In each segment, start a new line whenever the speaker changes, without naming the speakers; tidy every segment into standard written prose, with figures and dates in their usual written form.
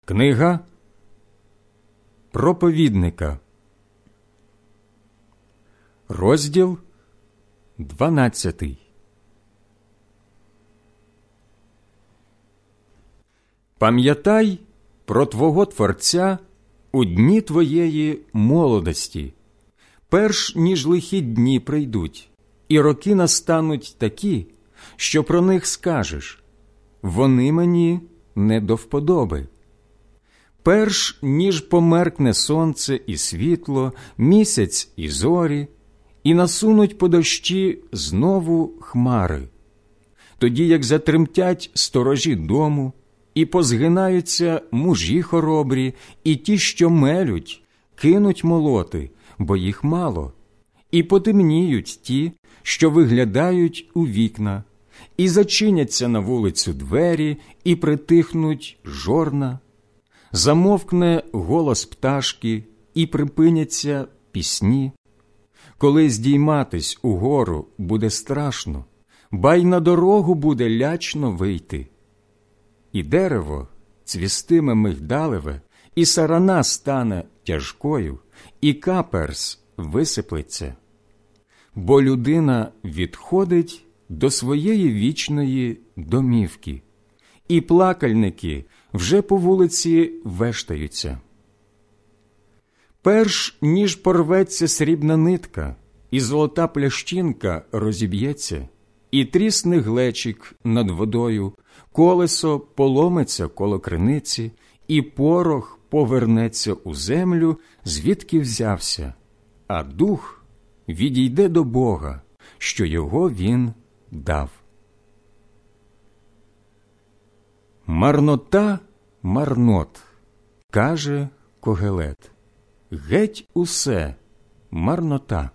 Книга проповідника, розділ 12. Пам'ятай про твого Творця у дні твоєї молодості, перш ніж лихі дні прийдуть, і роки настануть такі, що про них скажеш: вони мені не до вподоби. Перш ніж померкне сонце і світло, місяць і зорі, і насунуть по дощі знову хмари. Тоді, як затремтять сторожі дому, і позгинаються мужі хоробрі, і ті, що мелють, кинуть молоти, бо їх мало, і потемніють ті, що виглядають у вікна, і зачиняться на вулицю двері, і притихнуть жорна. Замовкне голос пташки, і припиняться пісні. Коли здійматись угору буде страшно, ба й на дорогу буде лячно вийти. І дерево цвістиме мигдалеве, і сарана стане тяжкою, і каперс висиплеться. Бо людина відходить до своєї вічної домівки, і плакальники вже по вулиці вештаються. Перш ніж порветься срібна нитка, і золота плящинка розіб'ється, і трісне глечик над водою, колесо поломиться коло криниці, і порох повернеться у землю, звідки взявся, а дух відійде до Бога, що його він дав. Марнота марнот, каже Когелет, геть усе марнота.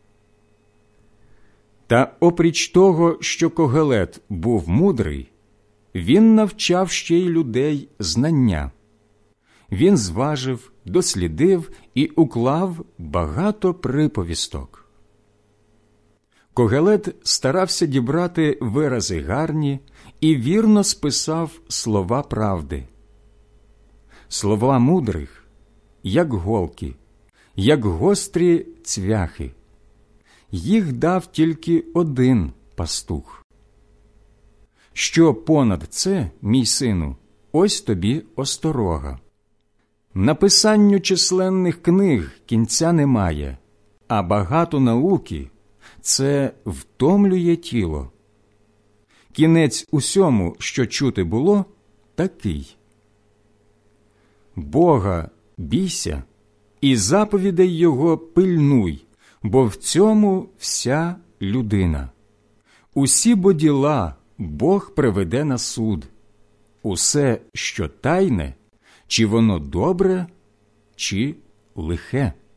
Та опріч того, що Когелет був мудрий, він навчав ще й людей знання. Він зважив, дослідив і уклав багато приповісток. Когелет старався дібрати вирази гарні і вірно списав слова правди. Слова мудрих, як голки, як гострі цвяхи. Їх дав тільки один пастух. Що понад це, мій сину, ось тобі осторога. Написанню численних книг кінця немає, а багато науки – це втомлює тіло. Кінець усьому, що чути було, такий. Бога бійся і заповідей Його пильнуй, бо в цьому вся людина. Усі бо діла Бог приведе на суд. Усе, що тайне, чи воно добре, чи лихе.